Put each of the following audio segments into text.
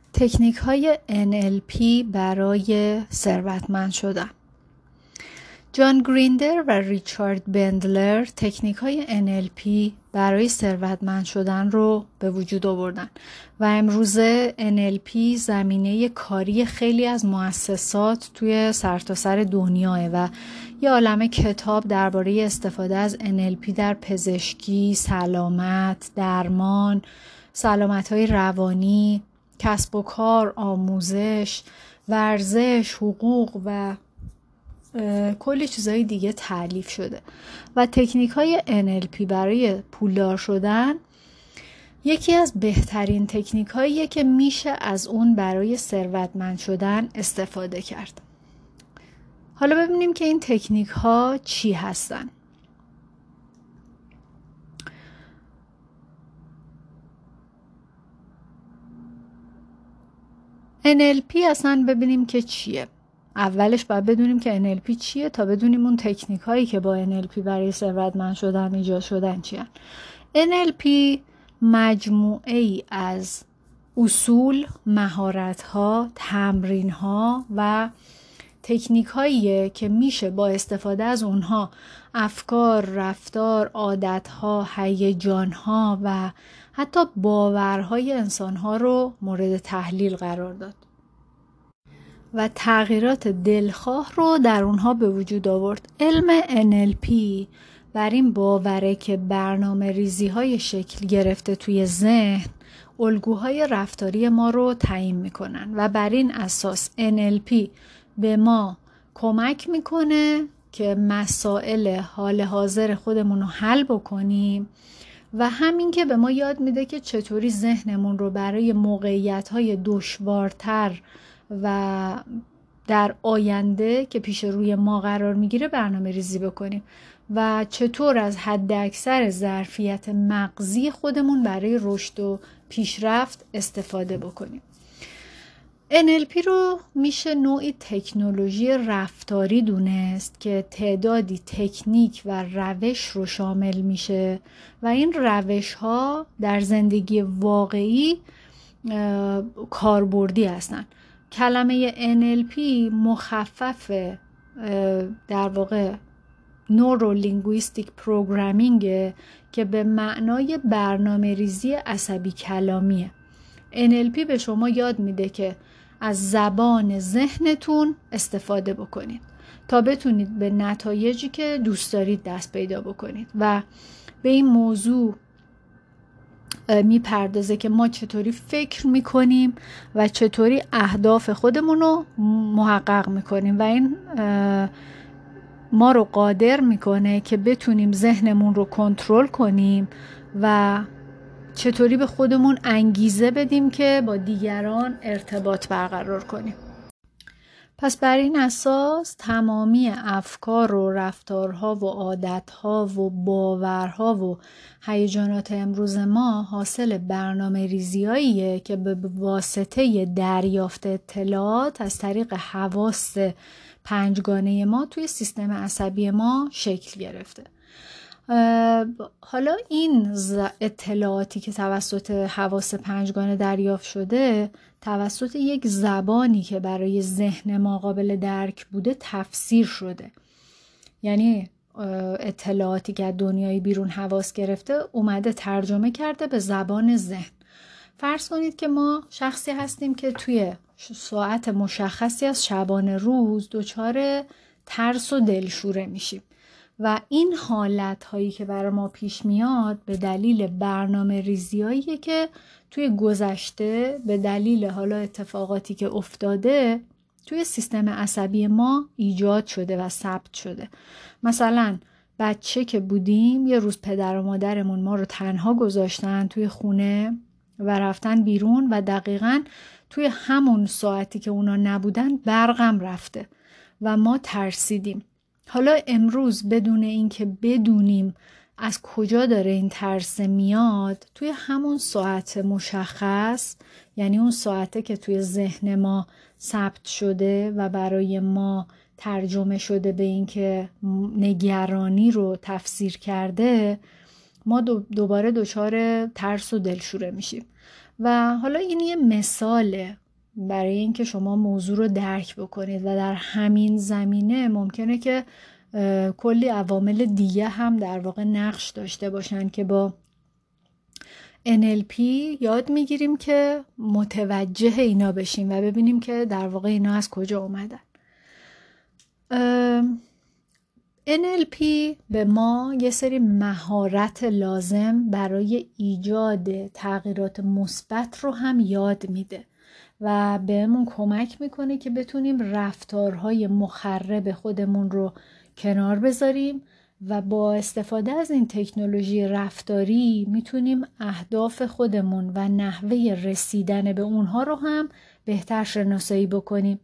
تکنیک های NLP برای ثروتمند شدن. جان گریندر و ریچارد بندلر تکنیک های NLP برای ثروتمند شدن رو به وجود آوردن و امروزه NLP زمینه کاری خیلی از مؤسسات توی سرتاسر دنیاه و یه عالمه کتاب درباره استفاده از NLP در پزشکی، سلامت، درمان، سلامت‌های روانی، کسب و کار، آموزش، ورزش، حقوق و کلی چیزای دیگه تألیف شده و تکنیک های NLP برای پولدار شدن یکی از بهترین تکنیک هاییه که میشه از اون برای ثروتمند شدن استفاده کرد. حالا ببینیم که این تکنیک ها چی هستن. NLP اصلا ببینیم که چیه. اولش باید بدونیم که NLP چیه تا بدونیم اون تکنیک هایی که با NLP برای ثروتمند شدن ایجاد شدن چیه. NLP مجموعه ای از اصول، مهارت ها، تمرین ها و تکنیک هاییه که میشه با استفاده از اونها افکار، رفتار، عادت ها، هیجان ها و حتی باورهای انسان ها رو مورد تحلیل قرار داد و تغییرات دلخواه رو در اونها به وجود آورد. علم NLP بر این باوره که برنامه ریزی های شکل گرفته توی ذهن الگوهای رفتاری ما رو تعیین میکنن و بر این اساس NLP به ما کمک میکنه که مسائل حال حاضر خودمون رو حل بکنیم و همین که به ما یاد میده که چطوری ذهنمون رو برای موقعیت‌های دشوارتر و در آینده که پیش روی ما قرار میگیره برنامه ریزی بکنیم و چطور از حد اکثر ظرفیت مغزی خودمون برای رشد و پیشرفت استفاده بکنیم. NLP رو میشه نوعی تکنولوژی رفتاری دونست که تعدادی تکنیک و روش رو شامل میشه و این روش ها در زندگی واقعی کاربردی هستن. کلمه NLP مخفف در واقع Neuro Linguistic Programming که به معنای برنامه ریزی عصبی کلامیه. NLP به شما یاد میده که از زبان ذهنتون استفاده بکنید تا بتونید به نتایجی که دوست دارید دست پیدا بکنید و به این موضوع میپردازه که ما چطوری فکر میکنیم و چطوری اهداف خودمون رو محقق میکنیم و این ما رو قادر میکنه که بتونیم ذهنمون رو کنترل کنیم و چطوری به خودمون انگیزه بدیم که با دیگران ارتباط برقرار کنیم. پس بر این اساس تمامی افکار و رفتارها و عادتها و باورها و هیجانات امروز ما حاصل برنامه ریزیاییه که به واسطه دریافت اطلاعات از طریق حواس پنجگانه ما توی سیستم عصبی ما شکل گرفته. حالا این اطلاعاتی که توسط حواس پنجگانه دریافت شده توسط یک زبانی که برای ذهن ما قابل درک بوده تفسیر شده. یعنی اطلاعاتی که از دنیای بیرون حواس گرفته اومده ترجمه کرده به زبان ذهن. فرض کنید که ما شخصی هستیم که توی ساعت مشخصی از شبانه روز دچار ترس و دلشوره میشیم و این حالت هایی که برای ما پیش میاد به دلیل برنامه ریزیاییه که توی گذشته به دلیل حالا اتفاقاتی که افتاده توی سیستم عصبی ما ایجاد شده و ثبت شده. مثلا بچه که بودیم یه روز پدر و مادرمون ما رو تنها گذاشتن توی خونه و رفتن بیرون و دقیقاً توی همون ساعتی که اونا نبودن برقم رفته و ما ترسیدیم. حالا امروز بدون اینکه بدونیم از کجا داره این ترس میاد توی همون ساعت مشخص، یعنی اون ساعته که توی ذهن ما ثبت شده و برای ما ترجمه شده به اینکه نگرانی رو تفسیر کرده، ما دوباره دچار ترس و دلشوره میشیم و حالا این یه مثاله برای اینکه شما موضوع رو درک بکنید و در همین زمینه ممکنه که کلی عوامل دیگه هم در واقع نقش داشته باشن که با NLP یاد میگیریم که متوجه اینا بشیم و ببینیم که در واقع اینا از کجا اومدن. NLP به ما یه سری مهارت لازم برای ایجاد تغییرات مثبت رو هم یاد میده و بهمون کمک میکنه که بتونیم رفتارهای مخرب خودمون رو کنار بذاریم و با استفاده از این تکنولوژی رفتاری میتونیم اهداف خودمون و نحوه رسیدن به اونها رو هم بهتر شناسایی بکنیم.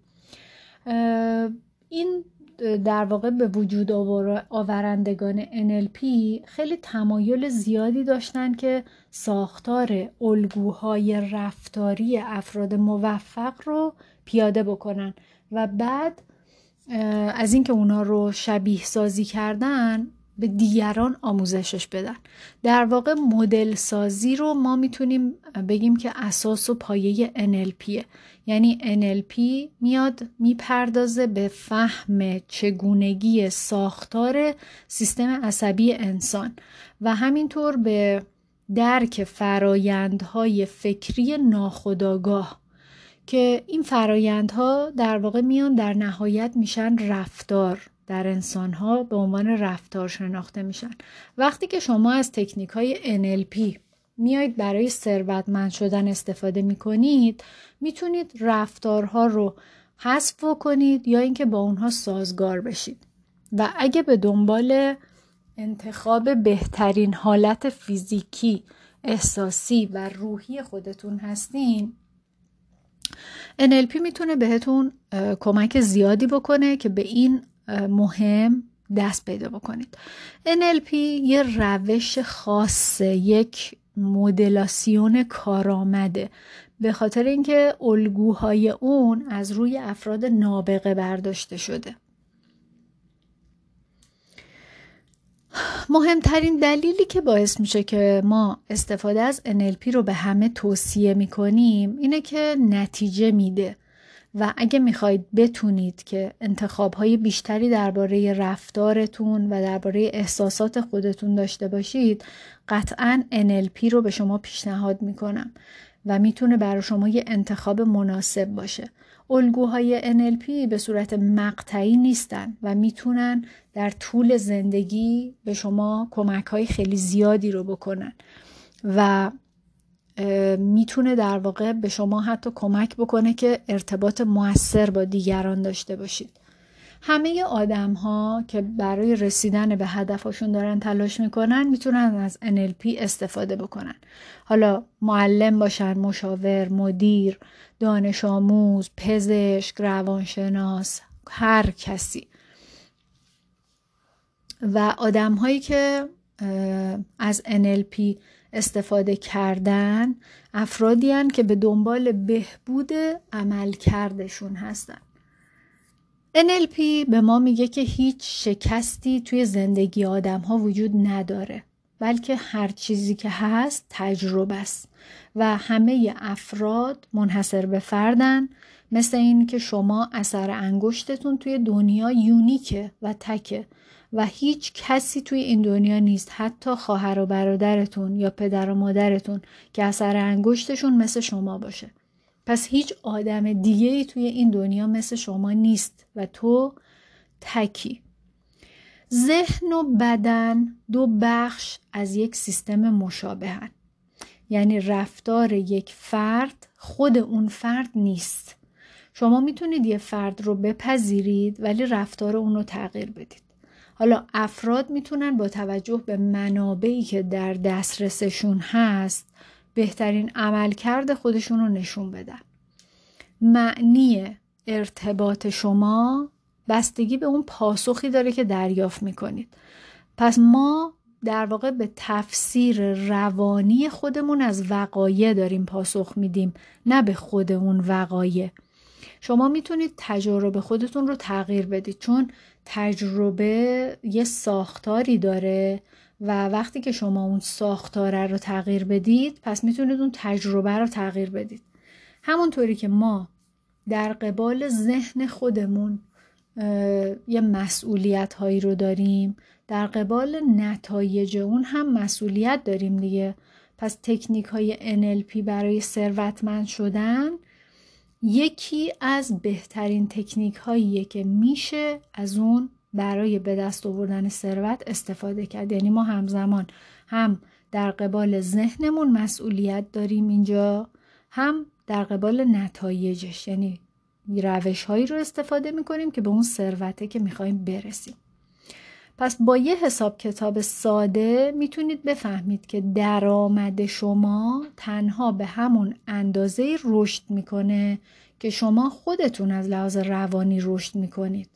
این در واقع به وجود آورندگان NLP خیلی تمایل زیادی داشتن که ساختار الگوهای رفتاری افراد موفق رو پیاده بکنن و بعد از اینکه اونا رو شبیه سازی کردن به دیگران آموزشش بدن. در واقع مدل سازی رو ما میتونیم بگیم که اساس و پایه NLPه. یعنی NLP میاد میپردازه به فهم چگونگی ساختار سیستم عصبی انسان و همینطور به درک فرایندهای فکری ناخودآگاه که این فرایندها در واقع میان در نهایت میشن رفتار در انسانها به عنوان رفتار شناخته میشن. وقتی که شما از تکنیک‌های NLP میایید برای ثروتمند شدن استفاده میکنید، میتونید رفتارها رو حذف کنید یا اینکه با اونها سازگار بشید و اگه به دنبال انتخاب بهترین حالت فیزیکی، احساسی و روحی خودتون هستین، NLP میتونه بهتون کمک زیادی بکنه که به این مهم دست پیدا بکنید. NLP یه روش خاصه، یک مدلاسیون کارآمده، به خاطر اینکه الگوهای اون از روی افراد نابغه برداشته شده. مهمترین دلیلی که باعث میشه که ما استفاده از NLP رو به همه توصیه میکنیم اینه که نتیجه میده و اگه میخواید بتونید که انتخابهای بیشتری درباره رفتارتون و درباره احساسات خودتون داشته باشید، قطعاً NLP رو به شما پیشنهاد میکنم و میتونه برای شما یه انتخاب مناسب باشه. الگوهای NLP به صورت مقطعی نیستن و میتونن در طول زندگی به شما کمک‌های خیلی زیادی رو بکنن و میتونه در واقع به شما حتی کمک بکنه که ارتباط مؤثر با دیگران داشته باشید. همه آدم‌ها که برای رسیدن به هدفشون دارن تلاش میکنن میتونن از NLP استفاده بکنن. حالا معلم باشن، مشاور، مدیر، دانش آموز، پزشک، روانشناس، هر کسی. و آدم‌هایی که از NLP استفاده کردن افرادی هستند که به دنبال بهبود عملکردشون هستن. NLP به ما میگه که هیچ شکستی توی زندگی آدم‌ها وجود نداره، بلکه هر چیزی که هست تجربه است و همه افراد منحصر به فردن، مثل این که شما اثر انگشتتون توی دنیا یونیکه و تکه و هیچ کسی توی این دنیا نیست، حتی خواهر و برادرتون یا پدر و مادرتون، که اثر انگشتشون مثل شما باشه. پس هیچ آدم دیگه‌ای توی این دنیا مثل شما نیست و تو تکی. ذهن و بدن دو بخش از یک سیستم مشابهن. یعنی رفتار یک فرد خود اون فرد نیست. شما میتونید یه فرد رو بپذیرید ولی رفتار اون رو تغییر بدید. حالا افراد میتونن با توجه به منابعی که در دسترسشون هست بهترین عملکرد خودشون رو نشون بدن. معنی ارتباط شما بستگی به اون پاسخی داره که دریافت میکنید. پس ما در واقع به تفسیر روانی خودمون از وقایع داریم پاسخ میدیم، نه به خود اون وقایع. شما میتونید تجربه خودتون رو تغییر بدید، چون تجربه یه ساختاری داره و وقتی که شما اون ساختاره رو تغییر بدید پس میتونید اون تجربه رو تغییر بدید. همونطوری که ما در قبال ذهن خودمون یه مسئولیت هایی رو داریم، در قبال نتایج اون هم مسئولیت داریم دیگه. پس تکنیک های NLP برای ثروتمند شدن یکی از بهترین تکنیک هاییه که میشه از اون برای به دست آوردن ثروت استفاده کرد. یعنی ما همزمان هم در قبال ذهنمون مسئولیت داریم اینجا، هم در قبال نتایجش، یعنی روش هایی رو استفاده میکنیم که به اون ثروته که میخوایم برسیم. پس با یه حساب کتاب ساده میتونید بفهمید که درآمد شما تنها به همون اندازه رشد میکنه که شما خودتون از لحاظ روانی رشد میکنید.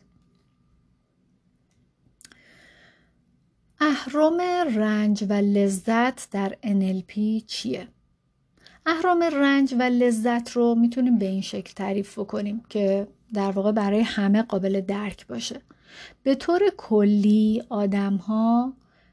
اهرم رنج و لذت در NLP چیه؟ اهرم رنج و لذت رو میتونیم به این شکل تعریف کنیم که در واقع برای همه قابل درک باشه. به طور کلی آدم‌ها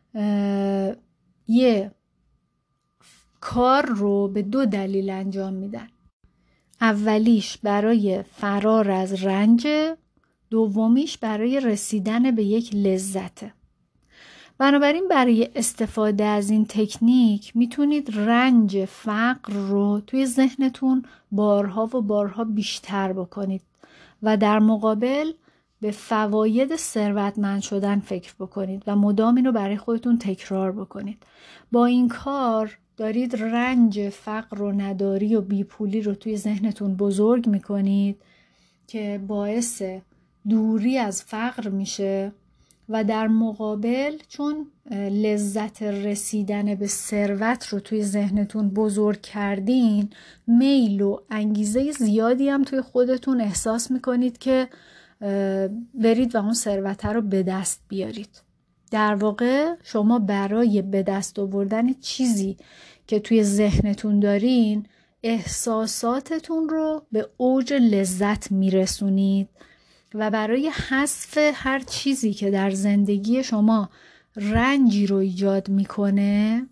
یه کار رو به 2 دلیل انجام میدن. اولیش برای فرار از رنج، دومیش برای رسیدن به یک لذته. بنابراین برای استفاده از این تکنیک میتونید رنج فقر رو توی ذهنتون بارها و بارها بیشتر بکنید و در مقابل به فواید ثروتمند شدن فکر بکنید و مدام اینو برای خودتون تکرار بکنید. با این کار دارید رنج فقر و نداری و بیپولی رو توی ذهنتون بزرگ میکنید که باعث دوری از فقر میشه و در مقابل چون لذت رسیدن به ثروت رو توی ذهنتون بزرگ کردین، میل و انگیزه زیادی هم توی خودتون احساس میکنید که برید و اون ثروت رو به دست بیارید. در واقع شما برای به دست آوردن چیزی که توی ذهنتون دارین احساساتتون رو به اوج لذت میرسونید و برای حذف هر چیزی که در زندگی شما رنجی رو ایجاد میکنه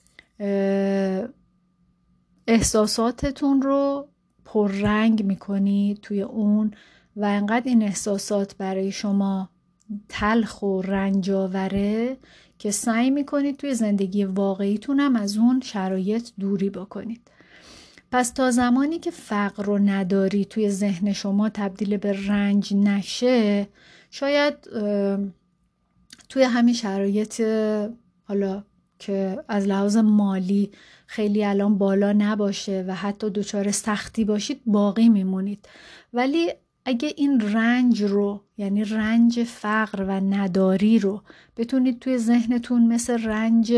احساساتتون رو پررنگ میکنید توی اون و انقدر این احساسات برای شما تلخ و رنجاوره که سعی میکنید توی زندگی واقعیتون هم از اون شرایط دوری بکنید. پس تا زمانی که فقر و نداری توی ذهن شما تبدیل به رنج نشه، شاید توی همین شرایط حالا که از لحاظ مالی خیلی الان بالا نباشه و حتی دچار سختی باشید باقی میمونید. ولی اگه این رنج رو، یعنی رنج فقر و نداری رو بتونید توی ذهنتون مثل رنج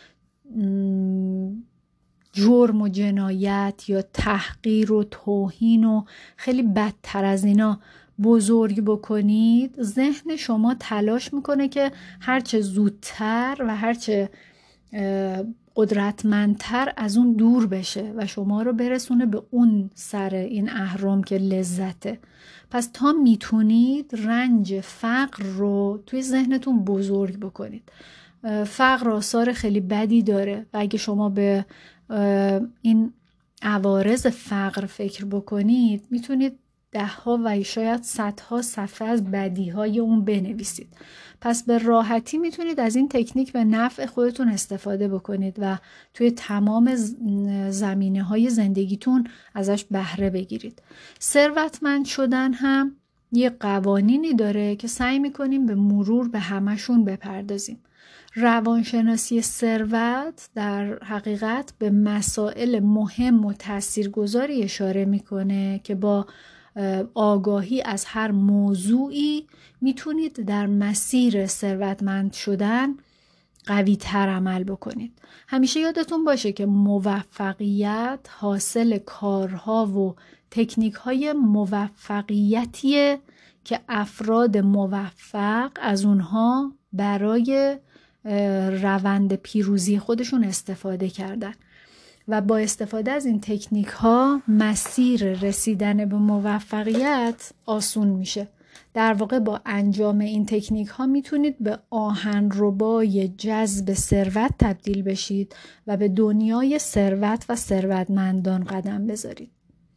جرم و جنایت یا تحقیر و توهین و خیلی بدتر از اینا بزرگ بکنید، ذهن شما تلاش میکنه که هرچه زودتر و هرچه قدرتمندتر از اون دور بشه و شما رو برسونه به اون سر این اهرم که لذته. پس تا میتونید رنج فقر رو توی ذهنتون بزرگ بکنید. فقر آثار خیلی بدی داره و اگه شما به این عوارض فقر فکر بکنید میتونید 10 و شاید 100 صفحه از بدیهای اون بنویسید. پس به راحتی میتونید از این تکنیک به نفع خودتون استفاده بکنید و توی تمام زمینه‌های زندگیتون ازش بهره بگیرید. ثروتمند شدن هم یه قوانینی داره که سعی میکنیم به مرور به همشون بپردازیم. روانشناسی ثروت در حقیقت به مسائل مهم و تاثیرگذاری اشاره میکنه که با آگاهی از هر موضوعی میتونید در مسیر ثروتمند شدن قوی تر عمل بکنید. همیشه یادتون باشه که موفقیت حاصل کارها و تکنیک های موفقیتیه که افراد موفق از اونها برای روند پیروزی خودشون استفاده کردن و با استفاده از این تکنیک ها مسیر رسیدن به موفقیت آسون میشه. در واقع با انجام این تکنیک ها میتونید به آهنربای جذب ثروت تبدیل بشید و به دنیای ثروت و ثروتمندان قدم بذارید.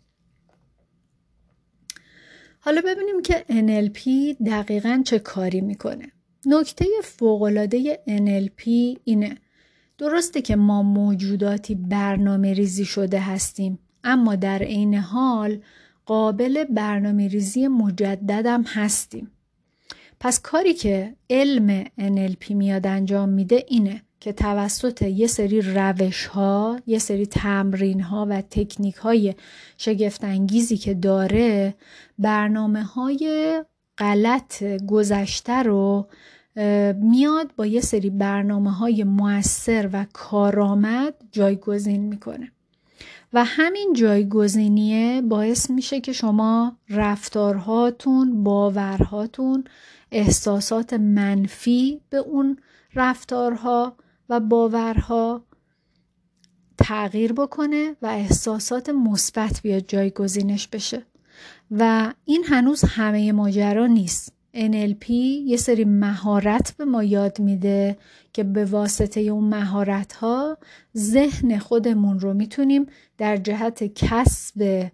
حالا ببینیم که NLP دقیقاً چه کاری میکنه. نکته فوق‌العاده NLP اینه: درسته که ما موجوداتی برنامه ریزی شده هستیم، اما در عین حال قابل برنامه ریزی مجدد هم هستیم. پس کاری که علم NLP میاد انجام میده اینه که توسط یه سری روش ها، یه سری تمرین ها و تکنیک های شگفت انگیزی که داره، برنامه های غلط گذشته رو میاد با یه سری برنامه‌های مؤثر و کارآمد جایگزین میکنه و همین جایگزینیه باعث میشه که شما رفتارهاتون، باورهاتون، احساسات منفی به اون رفتارها و باورها تغییر بکنه و احساسات مثبت بیاد جایگزینش بشه. و این هنوز همه ماجرا نیست. NLP یه سری مهارت به ما یاد میده که به واسطه اون مهارت‌ها ذهن خودمون رو میتونیم در جهت کسب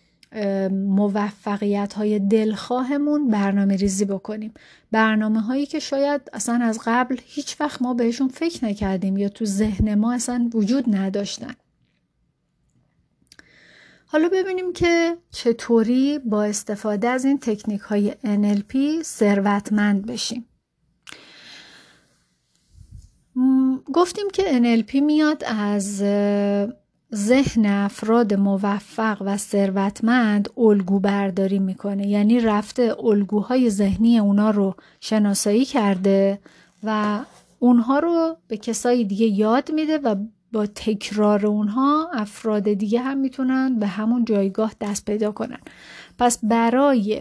موفقیت‌های دلخواهمون برنامه ریزی بکنیم. برنامه‌هایی که شاید اصلا از قبل هیچ وقت ما بهشون فکر نکردیم یا تو ذهن ما اصلا وجود نداشتن. حالا ببینیم که چطوری با استفاده از این تکنیک های NLP ثروتمند بشیم. گفتیم که NLP میاد از ذهن افراد موفق و ثروتمند الگو برداری میکنه، یعنی رفته الگوهای ذهنی اونا رو شناسایی کرده و اونها رو به کسای دیگه یاد میده و با تکرار اونها افراد دیگه هم میتونن به همون جایگاه دست پیدا کنن. پس برای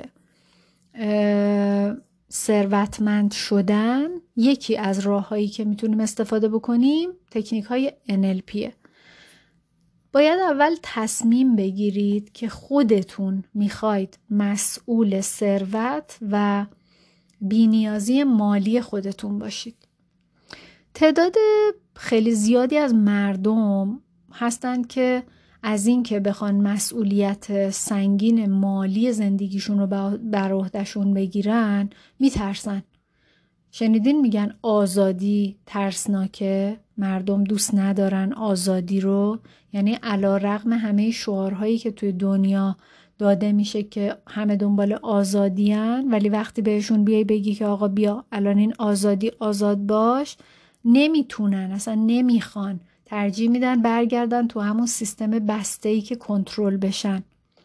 ثروتمند شدن یکی از راههایی که میتونیم استفاده بکنیم تکنیک های NLPه. باید اول تصمیم بگیرید که خودتون میخواید مسئول ثروت و بی‌نیازی مالی خودتون باشید. تعداد خیلی زیادی از مردم هستند که از این که بخوان مسئولیت سنگین مالی زندگیشون رو بر عهده‌شون بگیرن میترسن. شنیدین میگن آزادی ترسناکه، مردم دوست ندارن آزادی رو. یعنی علی‌رغم همه شعارهایی که توی دنیا داده میشه که همه دنبال آزادی هن، ولی وقتی بهشون بیای بگی که آقا بیا الان این آزادی آزاد باش، نمیتونن، اصلا نمیخوان، ترجیح میدن برگردن تو همون سیستم بسته‌ای که کنترل بشن.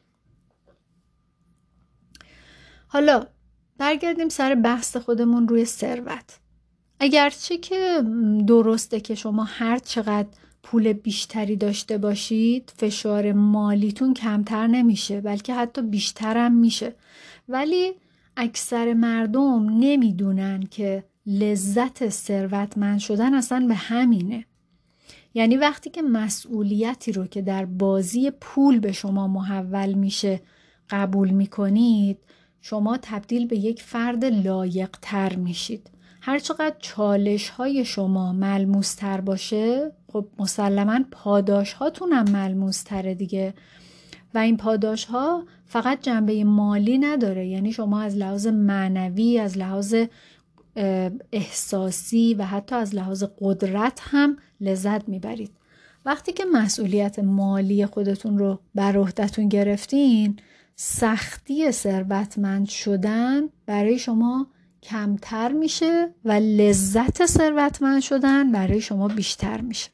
حالا برگردیم سر بحث خودمون روی ثروت. اگرچه که درسته که شما هر چقدر پول بیشتری داشته باشید فشار مالیتون کمتر نمیشه، بلکه حتی بیشتر هم میشه، ولی اکثر مردم نمیدونن که لذت ثروتمند شدن اصلا به همینه. یعنی وقتی که مسئولیتی رو که در بازی پول به شما محول میشه قبول میکنید، شما تبدیل به یک فرد لایق تر میشید. هرچقدر چالش های شما ملموس تر باشه، خب مسلماً پاداش هاتون هم ملموس تره دیگه. و این پاداش ها فقط جنبه مالی نداره، یعنی شما از لحاظ معنوی، از لحاظ احساسی و حتی از لحاظ قدرت هم لذت میبرید. وقتی که مسئولیت مالی خودتون رو بر عهده‌تون گرفتین، سختی ثروتمند شدن برای شما کمتر میشه و لذت ثروتمند شدن برای شما بیشتر میشه.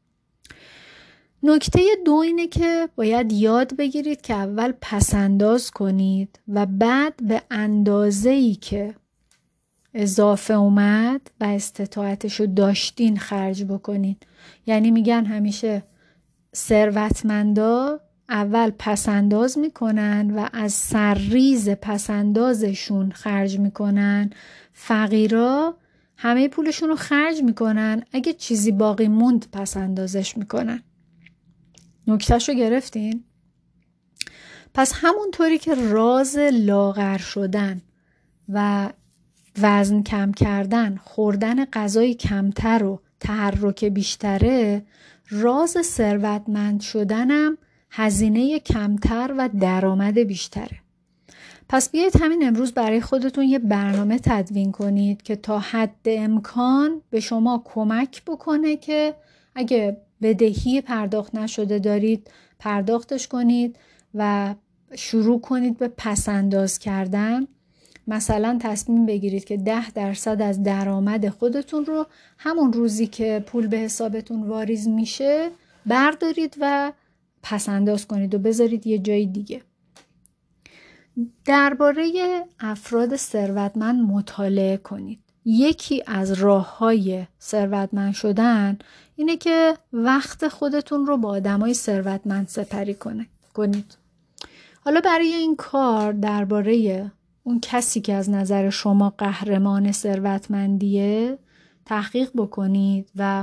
نکته دو اینه که باید یاد بگیرید که اول پسنداز کنید و بعد به اندازه‌ای که اضافه اومد و استطاعتشو داشتین خرج بکنید. یعنی میگن همیشه ثروتمندا اول پسنداز میکنن و از سرریز پسندازشون خرج میکنن، فقیرا همه پولشون رو خرج میکنن، اگه چیزی باقی موند پسندازش میکنن. نکتهشو گرفتین؟ پس همونطوری که راز لاغر شدن و وزن کم کردن، خوردن غذای کمتر و تحرک بیشتره، راز ثروتمند شدنم هزینه کمتر و درآمد بیشتره. پس بیایید همین امروز برای خودتون یه برنامه تدوین کنید که تا حد امکان به شما کمک بکنه که اگه بدهی پرداخت نشده دارید پرداختش کنید و شروع کنید به پس‌انداز کردن. مثلا تصمیم بگیرید که 10% از درآمد خودتون رو همون روزی که پول به حسابتون واریز میشه بردارید و پس‌انداز کنید و بذارید یه جای دیگه. درباره افراد ثروتمند مطالعه کنید. یکی از راه‌های ثروتمند شدن اینه که وقت خودتون رو با آدمای ثروتمند سپری کنید. حالا برای این کار درباره اون کسی که از نظر شما قهرمان ثروتمندیه تحقیق بکنید و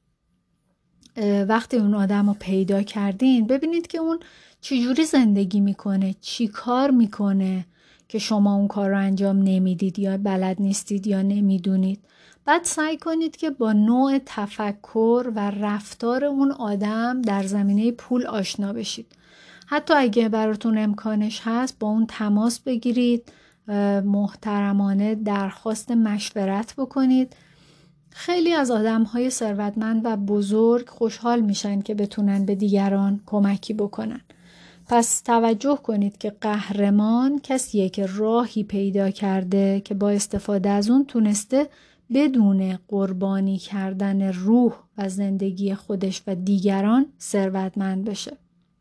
وقتی اون آدم رو پیدا کردین ببینید که اون چجوری زندگی میکنه، چی کار میکنه که شما اون کار رو انجام نمیدید یا بلد نیستید یا نمیدونید. بعد سعی کنید که با نوع تفکر و رفتار اون آدم در زمینه پول آشنا بشید. حتی اگه براتون امکانش هست با اون تماس بگیرید، محترمانه درخواست مشورت بکنید. خیلی از آدم‌های ثروتمند و بزرگ خوشحال میشن که بتونن به دیگران کمکی بکنن. پس توجه کنید که قهرمان کسیه که راهی پیدا کرده که با استفاده از اون تونسته بدون قربانی کردن روح و زندگی خودش و دیگران ثروتمند بشه.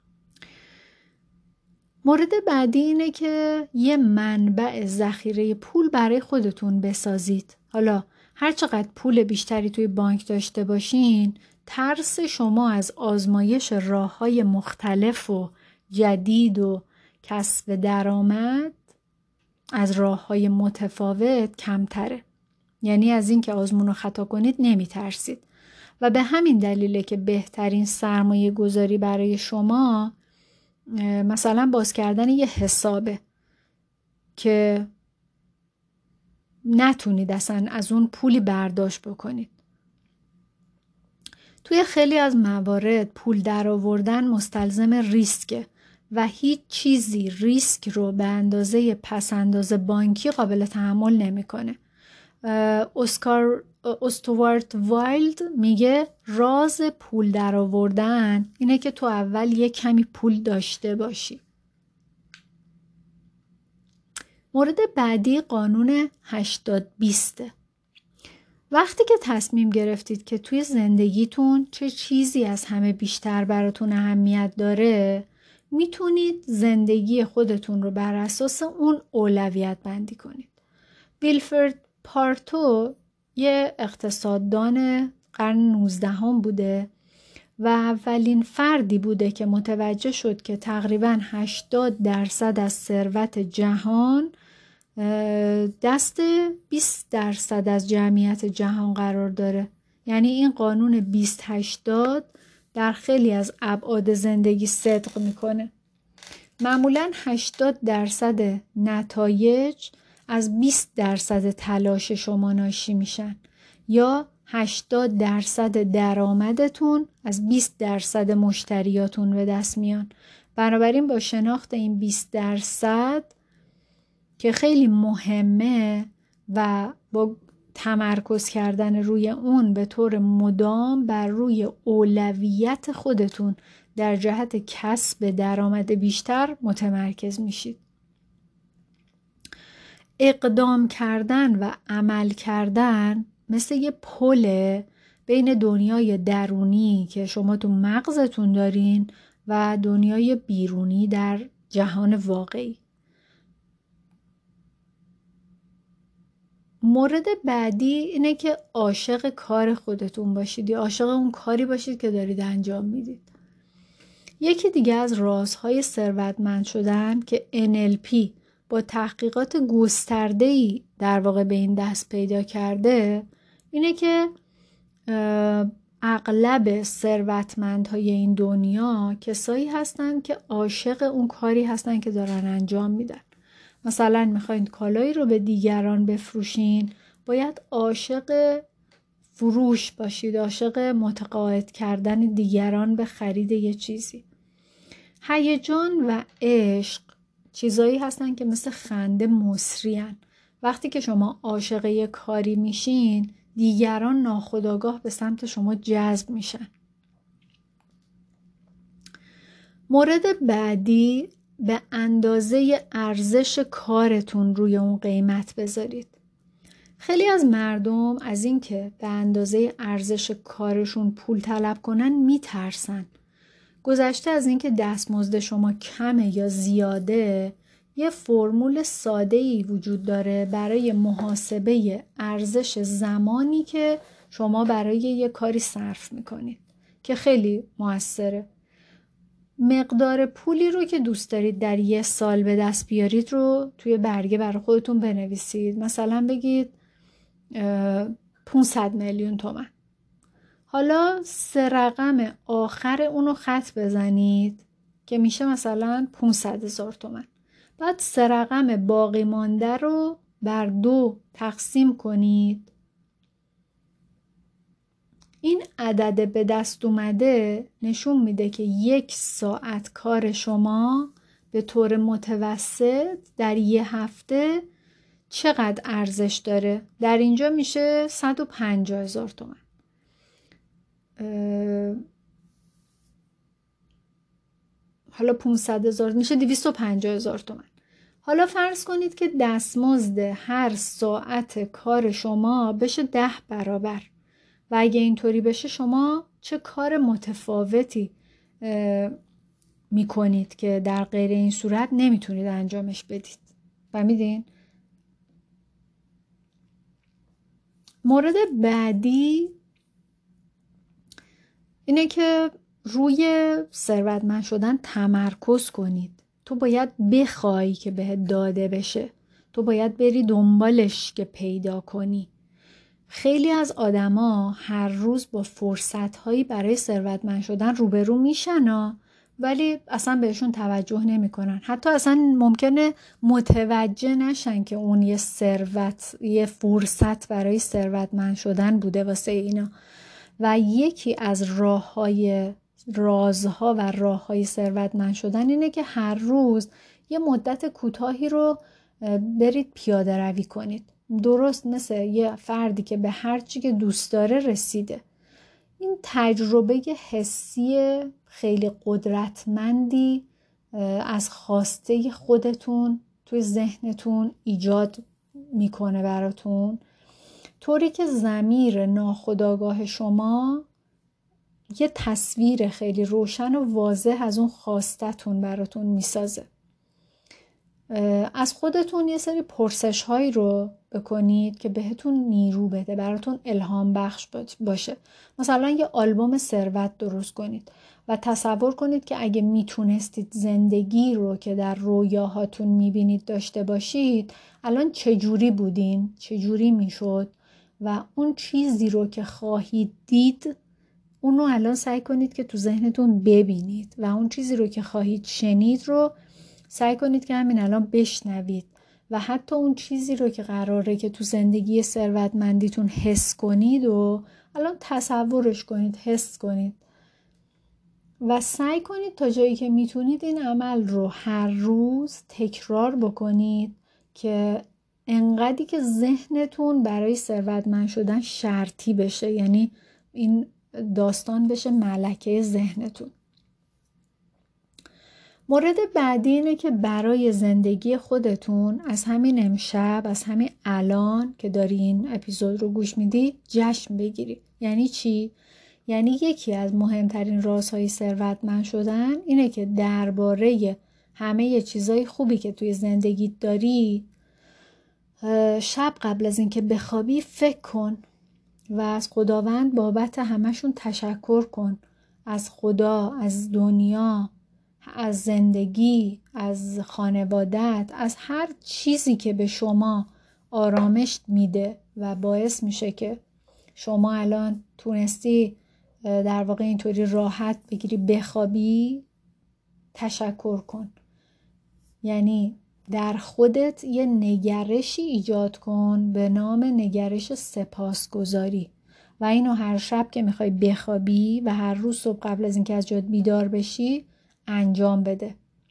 مورد بعدی اینه که یه منبع ذخیره پول برای خودتون بسازید. حالا هر چقدر پول بیشتری توی بانک داشته باشین، ترس شما از آزمایش راه‌های مختلف و جدید و کسب درآمد از راه‌های متفاوت کمتره. یعنی از این که آزمون و خطا کنید نمی ترسید. و به همین دلیله که بهترین سرمایه گذاری برای شما مثلا باز کردن یه حسابه که نتونید اصلا از اون پولی برداشت بکنید. توی خیلی از موارد پول در آوردن مستلزم ریسکه و هیچ چیزی ریسک رو به اندازه پس‌انداز بانکی قابل تحمل نمیکنه. استوارت وایلد میگه راز پول در آوردن اینه که تو اول یه کمی پول داشته باشی. مورد بعدی قانون 80-20. وقتی که تصمیم گرفتید که توی زندگیتون چه چیزی از همه بیشتر براتون اهمیت داره، میتونید زندگی خودتون رو بر اساس اون اولویت بندی کنید. ویلفرد پارتو یه اقتصاددان قرن 19 بوده و اولین فردی بوده که متوجه شد که تقریباً 80% از ثروت جهان دست 20% از جمعیت جهان قرار داره. یعنی این قانون 20-80 در خیلی از ابعاد زندگی صدق میکنه. معمولاً 80% نتایج از 20% تلاش شما ناشی میشن یا 80% درآمدتون از 20% مشتریاتون به دست میان. بنابراین با شناخت این 20% که خیلی مهمه و با تمرکز کردن روی اون به طور مدام بر روی اولویت خودتون در جهت کسب درآمد بیشتر متمرکز میشید. اقدام کردن و عمل کردن مثل یه پل بین دنیای درونی که شما تو مغزتون دارین و دنیای بیرونی در جهان واقعی. مورد بعدی اینه که عاشق کار خودتون باشید یا عاشق اون کاری باشید که دارید انجام میدید. یکی دیگه از رازهای ثروتمند شدن که NLP با تحقیقات گسترده‌ای در واقع به این دست پیدا کرده اینه که اغلب ثروتمندهای این دنیا کسایی هستن که عاشق اون کاری هستن که دارن انجام میدن مثلا میخواین کالایی رو به دیگران بفروشین، باید عاشق فروش باشید، عاشق متقاعد کردن دیگران به خرید یه چیزی. هیجان و عشق چیزایی هستن که مثل خنده مصری‌ان. وقتی که شما عاشق یه کاری میشین، دیگران ناخودآگاه به سمت شما جذب میشن. مورد بعدی، به اندازه ارزش کارتون روی اون قیمت بذارید. خیلی از مردم از این که به اندازه ارزش کارشون پول طلب کنن میترسن. گذشته از این که دستمزد شما کمه یا زیاده، یه فرمول ساده‌ای وجود داره برای محاسبه ارزش زمانی که شما برای یه کاری صرف میکنید که خیلی موثره. مقدار پولی رو که دوست دارید در یه سال به دست بیارید رو توی برگه برای خودتون بنویسید. مثلا بگید 500 میلیون تومان. حالا 3 رقم آخر اونو خط بزنید که میشه مثلا 500,000 تومان. بعد 3 رقم باقی مانده رو بر 2 تقسیم کنید. این عدد به دست اومده نشون میده که 1 ساعت کار شما به طور متوسط در یه هفته چقدر ارزش داره. در اینجا میشه 150,000 تومان. حالا 500,000 میشه 250,000 تومان. حالا فرض کنید که دستمزد هر ساعت کار شما بشه 10 برابر و اگه اینطوری بشه شما چه کار متفاوتی میکنید که در غیر این صورت نمیتونید انجامش بدید. فهمیدین؟ مورد بعدی اینه که روی ثروتمند شدن تمرکز کنید. تو باید بخوای که بهت داده بشه. تو باید بری دنبالش که پیدا کنی. خیلی از آدما هر روز با فرصت‌هایی برای ثروتمند شدن روبرو میشن ولی اصلا بهشون توجه نمی‌کنن. حتی اصلا ممکنه متوجه نشن که اون یه فرصت برای ثروتمند شدن بوده واسه اینا. و یکی از رازها و راه‌های ثروتمند شدن اینه که هر روز یه مدت کوتاهی رو برید پیاده روی کنید. درست مثل یه فردی که به هر چی که دوست داره رسیده. این تجربه حسی خیلی قدرتمندی از خواسته خودتون توی ذهنتون ایجاد میکنه براتون، طوری که ضمیر ناخودآگاه شما یه تصویر خیلی روشن و واضح از اون خواستتون براتون میسازه. از خودتون یه سری پرسش هایی رو بکنید که بهتون نیرو بده، براتون الهام بخش باشه. مثلا یه آلبوم ثروت درست کنید و تصور کنید که اگه میتونستید زندگی رو که در رویاهاتون میبینید داشته باشید، الان چجوری بودین؟ چجوری میشد؟ و اون چیزی رو که خواهید دید، اونو الان سعی کنید که تو ذهنتون ببینید و اون چیزی رو که خواهید شنید رو سعی کنید که همین الان بشنوید و حتی اون چیزی رو که قراره که تو زندگی ثروتمندیتون حس کنید و الان تصورش کنید، حس کنید و سعی کنید تا جایی که میتونید این عمل رو هر روز تکرار بکنید که انقدری که ذهنتون برای ثروتمند شدن شرطی بشه، یعنی این داستان بشه ملکه ذهنتون. مورد بعدی اینه که برای زندگی خودتون از همین امشب، از همین الان که داری این اپیزود رو گوش میدی جشن بگیری. یعنی چی؟ یعنی یکی از مهمترین رازهای ثروتمند شدن اینه که درباره همه چیزای خوبی که توی زندگیت داری شب قبل از اینکه بخوابی فکر کن و از خداوند بابت همشون تشکر کن. از خدا، از دنیا، از زندگی، از خانوادت، از هر چیزی که به شما آرامش میده و باعث میشه که شما الان تونستی در واقع اینطوری راحت بگیری بخوابی. تشکر کن. یعنی در خودت یه نگرشی ایجاد کن به نام نگرش سپاسگزاری و اینو هر شب که میخوای بخوابی و هر روز صبح قبل از اینکه از جات بیدار بشی انجام بده.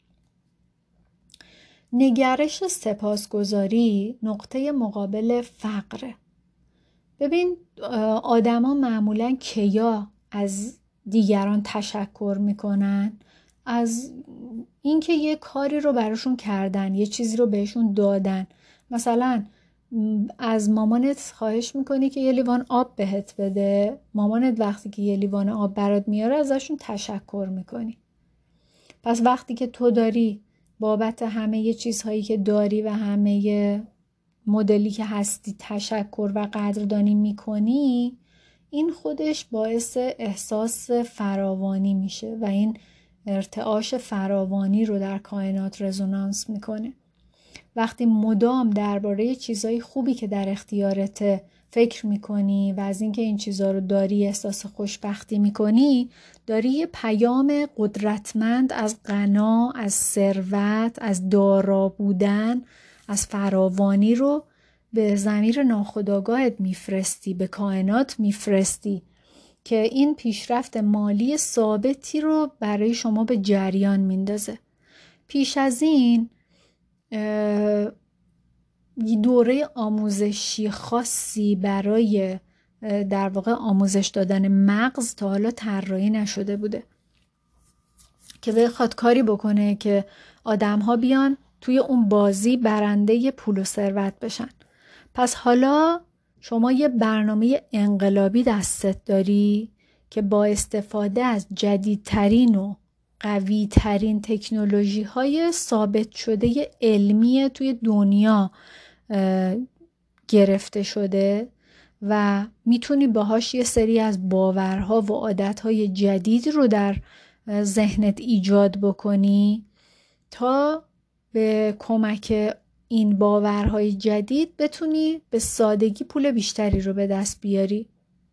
نگرش سپاسگزاری نقطه مقابل فقره. ببین آدما معمولاً کیا از دیگران تشکر میکنن؟ از اینکه یه کاری رو براشون کردن، یه چیزی رو بهشون دادن. مثلا از مامانت خواهش میکنی که یه لیوان آب بهت بده، مامانت وقتی که یه لیوان آب برات میاره ازشون تشکر میکنی. پس وقتی که تو داری بابت همه یه چیزهایی که داری و همه یه مدلی که هستی تشکر و قدردانی میکنی، این خودش باعث احساس فراوانی میشه و این ارتعاش فراوانی رو در کائنات رزونانس میکنه. وقتی مدام درباره چیزای خوبی که در اختیارت فکر میکنی و از اینکه این چیزا رو داری احساس خوشبختی میکنی، داری یه پیام قدرتمند از غنا، از ثروت، از دارا بودن، از فراوانی رو به ضمیر ناخودآگاهت میفرستی، به کائنات میفرستی که این پیشرفت مالی ثابتی رو برای شما به جریان میندازه. پیش از این دوره آموزشی خاصی برای در واقع آموزش دادن مغز تا حالا طراحی نشده بوده که بخواد کاری بکنه که آدم‌ها بیان توی اون بازی برنده پول و ثروت بشن. پس حالا شما یه برنامه انقلابی دستت داری که با استفاده از جدیدترین و قوی‌ترین تکنولوژی‌های ثابت شده علمی توی دنیا گرفته شده و میتونی باهاش یه سری از باورها و عادتهای جدید رو در ذهنت ایجاد بکنی تا به کمک این باورهای جدید بتونی به سادگی پول بیشتری رو به دست بیاری.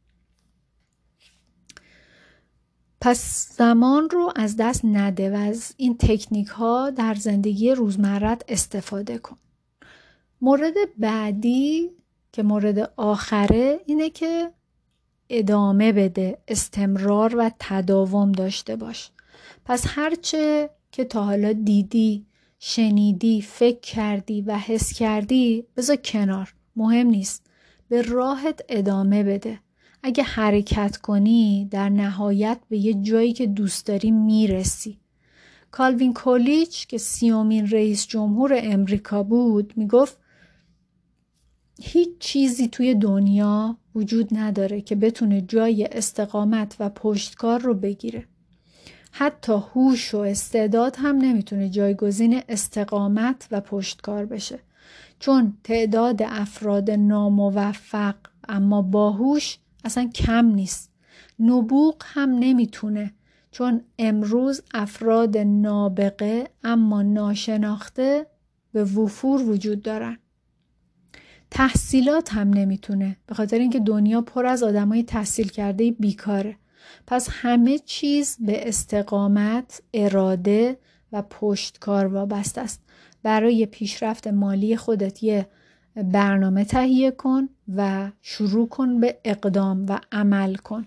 پس زمان رو از دست نده و از این تکنیک ها در زندگی روزمرت استفاده کن. مورد بعدی که مورد آخره اینه که ادامه بده، استمرار و تداوم داشته باش. پس هرچه که تا حالا دیدی، شنیدی، فکر کردی و حس کردی بذار کنار، مهم نیست، به راحت ادامه بده. اگه حرکت کنی در نهایت به یه جایی که دوست داری میرسی. کالوین کولیچ که 30مین رئیس جمهور امریکا بود میگفت هیچ چیزی توی دنیا وجود نداره که بتونه جای استقامت و پشتکار رو بگیره. حتی هوش و استعداد هم نمیتونه جایگزین استقامت و پشتکار بشه، چون تعداد افراد ناموفق اما باهوش اصلا کم نیست. نبوغ هم نمیتونه، چون امروز افراد نابغه اما ناشناخته به وفور وجود دارن. تحصیلات هم نمیتونه، به خاطر اینکه دنیا پر از آدمای تحصیل کرده بیکاره. پس همه چیز به استقامت، اراده و پشتکار وابسته است. برای پیشرفت مالی خودت یه برنامه تهیه کن و شروع کن به اقدام و عمل کن.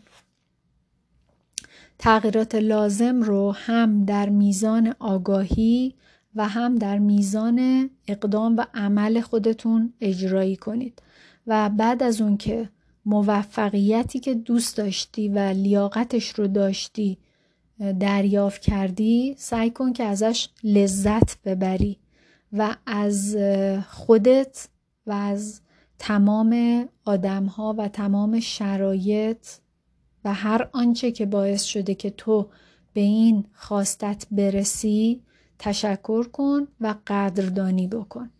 تغییرات لازم رو هم در میزان آگاهی و هم در میزان اقدام و عمل خودتون اجرایی کنید و بعد از اون که موفقیتی که دوست داشتی و لیاقتش رو داشتی دریافت کردی، سعی کن که ازش لذت ببری و از خودت و از تمام آدم‌ها و تمام شرایط و هر آنچه که باعث شده که تو به این خواستت برسی تشکر کن و قدردانی بکن.